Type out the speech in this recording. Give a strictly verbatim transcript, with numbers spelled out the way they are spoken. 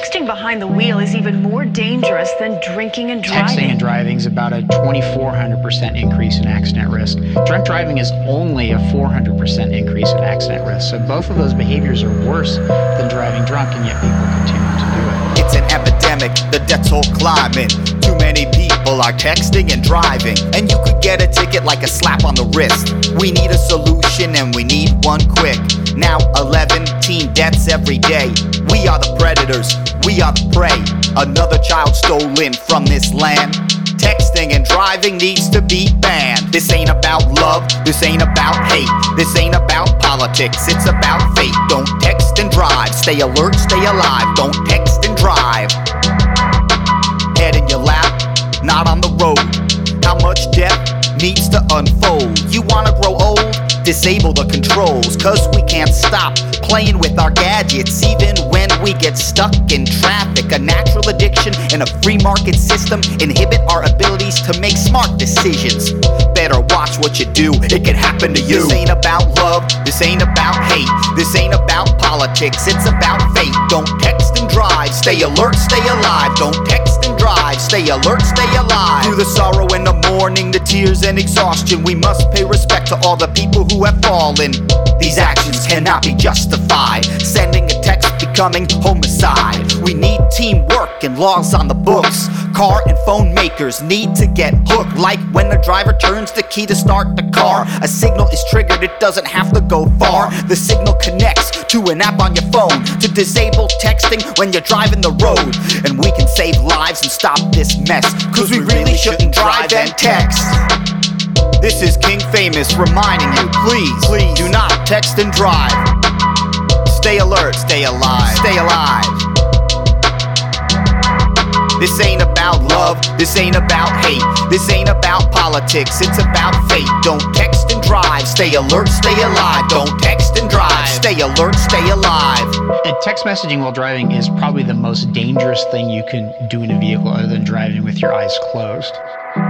texting behind the wheel is even more dangerous than drinking and driving. Texting and driving is about a twenty-four hundred percent increase in accident risk. Drunk driving is only a four hundred percent increase in accident risk. So both of those behaviors are worse than driving drunk, and yet people continue to do it. It's an epidemic, the debt's all climbing. Too many people are texting and driving, and you could get a ticket like a slap on the wrist. We need a solution and we need one quick. Now eleven teen deaths every day. We are the predators, we are the prey. Another child stolen from this land. Texting and driving needs to be banned. This ain't about love, this ain't about hate. This ain't about politics, it's about fate. Don't text and drive, stay alert, stay alive. Don't text and drive. Head in your lap, not on the road. How much death needs to unfold? You wanna grow old? Disable the controls, cause we can't stop playing with our gadgets even when we get stuck in traffic. A natural addiction in a free market system inhibit our abilities to make smart decisions. Better watch what you do, it can happen to you. This ain't about love, this ain't about hate. This ain't about politics, it's about fate. Don't text and drive, stay alert, stay alive. Don't text and drive, stay alert, stay alive. Through the sorrow in the morning, the tears and exhaustion, we must pay respect to all the people who have fallen. These actions cannot be justified. Sending a text becoming homicide. We need teamwork and laws on the books. Car and phone makers need to get hooked. Like when the driver turns the key to start the car, a signal is triggered, it doesn't have to go far. The signal connects to an app on your phone to disable texting when you're driving the road. And we can save lives and stop this mess, cause we really shouldn't drive and text. This is King Famous reminding you, please, please do not text and drive. Stay alert, stay alive, stay alive. This ain't about love, this ain't about hate. This ain't about politics, it's about fate. Don't text and drive, stay alert, stay alive. Don't text and drive, stay alert, stay alive. And text messaging while driving is probably the most dangerous thing you can do in a vehicle other than driving with your eyes closed.